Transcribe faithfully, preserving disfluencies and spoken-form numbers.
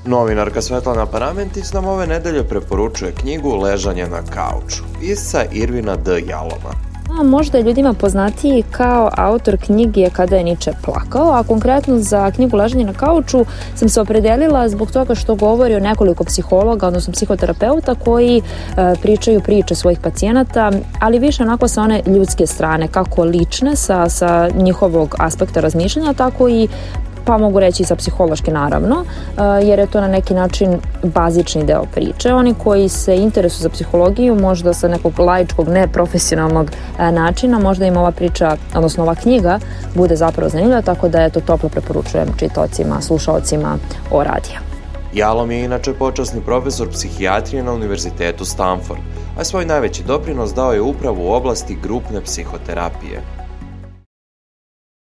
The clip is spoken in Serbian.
Novinarka Svetlana Paramentis nam ove nedelje preporučuje knjigu Ležanje na kauču, pisca Irvina D. Jaloma. A možda je ljudima poznatiji kao autor knjige Kada je Niče plakao, a konkretno za knjigu Ležanje na kauču sam se opredelila zbog toga što govori o nekoliko psihologa, odnosno psihoterapeuta koji e, pričaju priče svojih pacijenata, ali više onako sa one ljudske strane, kako lične, sa, sa njihovog aspekta razmišljanja, tako i pa mogu reći sa psihološke naravno, jer je to na neki način bazični deo priče. Oni koji se interesuju za psihologiju, možda sa nekog laičkog, neprofesionalnog načina, možda im ova priča, odnosno ova knjiga, bude zapravo zanimljiva, tako da je to toplo preporučujem čitaocima, slušaocima o radija. Jalom je inače počasni profesor psihijatrije na Univerzitetu Stanford, a svoj najveći doprinos dao je upravo u oblasti grupne psihoterapije.